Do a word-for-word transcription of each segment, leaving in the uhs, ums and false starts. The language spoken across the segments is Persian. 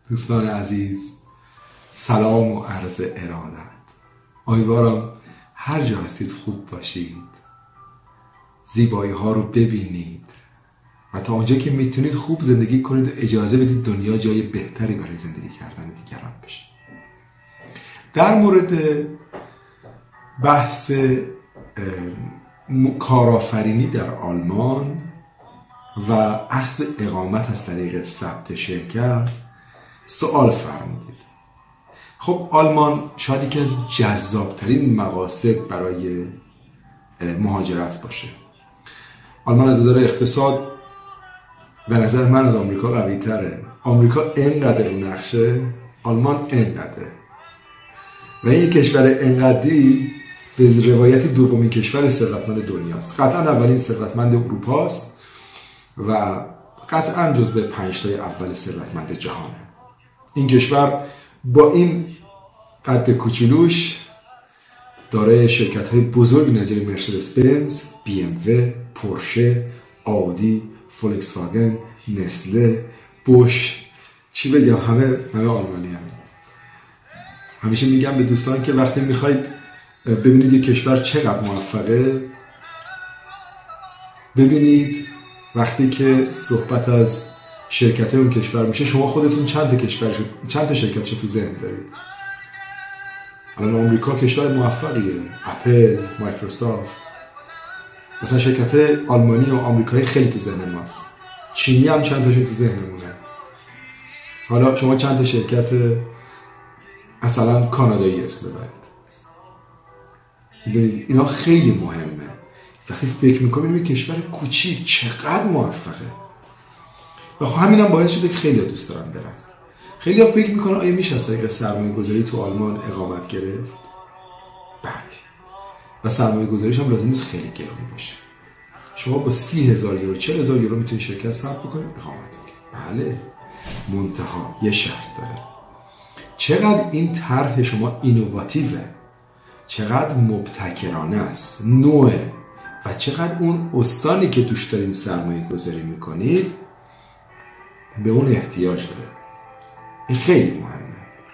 دوستان عزیز، سلام و عرض ارادت. امیدوارم هر جا هستید خوب باشید، زیبایی ها رو ببینید و تا اونجا که میتونید خوب زندگی کنید و اجازه بدید دنیا جای بهتری برای زندگی کردن دیگران بشه. در مورد بحث کارآفرینی در آلمان و اخذ اقامت از طریق ثبت شرکت سوال فرمودید. خب آلمان شاید یکی از جذابترین مقاصد برای مهاجرت باشه. آلمان از نظر اقتصاد به نظر من از آمریکا قوی تره. آمریکا اینقدر رو نقشه، آلمان اینقدره و این کشور اینقدری به روایت دومین کشور ثروتمند دنیاست. قطعا اولین ثروتمند اروپا است و قطعا جزو پنج تای اول ثروتمند جهانه. این کشور با این قد کوچولوش دارای شرکت‌های بزرگ نظیر مرسدس بنز، بی ام و، پورشه، آودی، فولکس واگن، نسله، بوش، چی بگم، همه همه آلمانی هم. همیشه میگم به دوستان که وقتی میخواید ببینید یک کشور چقدر موفقه، ببینید وقتی که صحبت از شرکت اون کشور میشه شما خودتون چند تا کشور شد، چند تا شرکتش تو ذهن دارید. الان آمریکا کشور موفقیه، اپل، مایکروسافت، مثلا شرکت آلمانی و آمریکایی خیلی تو ذهن ماست. چینی هم چند تاشون تو ذهنمونه. حالا شما چند تا شرکت مثلا کانادایی اسم ببرید. میدونید اینا خیلی مهمه. وقتی فکر میکنیم یک کشور کوچیک چقدر موفقه. و خب همین هم باعث شده که خیلی دوست دارن برن. خیلی ها فکر میکنن آیا میشه از طریق سرمایه گذاری تو آلمان اقامت گرفت؟ بله. و سرمایه گذاریش هم لازم نیست خیلی گرون باشه. شما با سی هزار یورو، چهل هزار یورو میتونید شرکت ثبت بکنید، اقامت بکنید. بله. منتها یه شرط داره. چقدر این طرح شما اینوواتیوه، چقدر مبتکرانه است، نوعه و چقدر اون استانی که توش دارین سرمایه گذاری میکنید به اون احتیاج داره. این خیلی مهمه.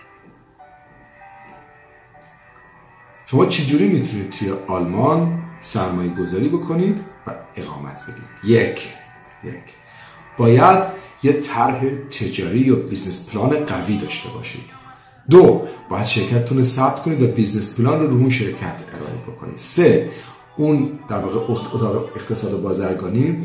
شما چجوری میتونید توی آلمان سرمایه گذاری بکنید و اقامت بگیرید؟ یک یک باید یه طرح تجاری یا بیزنس پلان قوی داشته باشید. دو باید شرکتتون رو ثبت کنید و بیزنس پلان رو رو اون شرکت ارائه بکنید. سه اون در واقع اتاق اقتصاد و بازرگانی،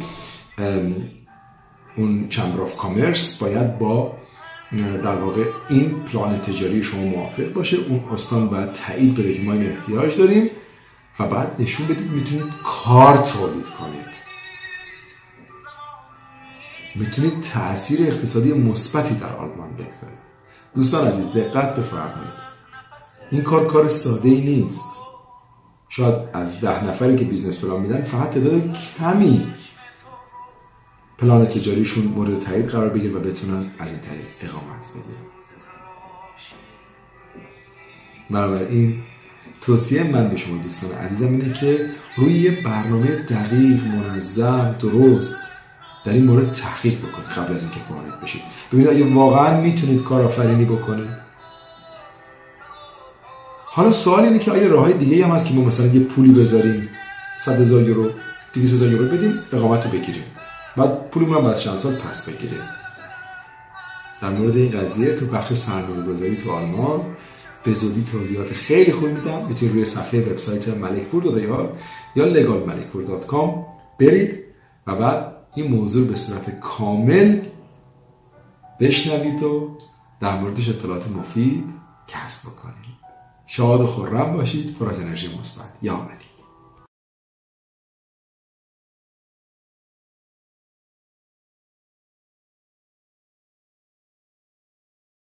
اون چمبر آف کامرس باید با در واقع این پلان تجاری شما موافق باشه. اون استان باید تایید بده که ما این احتیاج داریم و بعد نشون بدید میتونید کار تولید کنید، میتونید تأثیر اقتصادی مثبتی در آلمان بگذارید. دوستان عزیز دقت بفرمایید، این کار کار ساده ای نیست. شاید از ده نفری که بیزنس پلان میدن فقط تعداد کمی پلان تجاریشون مورد تایید قرار بگیره و بتونن از این طریق اقامت بگیرن. بنابراین توصیه من به شما دوستان عزیزم اینه که روی یه برنامه دقیق، منظم، درست در این مورد تحقیق بکنید قبل از اینکه وارد بشید. ببینید آیا واقعا میتونید کارآفرینی بکنید. حالا سوال اینه که آیا راههای دیگه هم هست که ما مثلا یه پولی بذاریم، صد هزار یورو، دویست هزار یورو بدیم، اقامت رو بگیریم، بعد پولمون هم بعد چند سال پس بگیریم. در مورد این قضیه تو بخش سرمایه‌گذاری تو آلمان به زودی توضیحات خیلی خوب میدم. میتونید روی صفحه وبسایت ملکپور دات آی آر یا لگال ملکپور دات کام برید و بعد این موضوع به صورت کامل بشنوید و در موردش اطلاعات مفید کسب بکنید. شاد و خرم باشید، پر از انرژی مثبت. یا علی.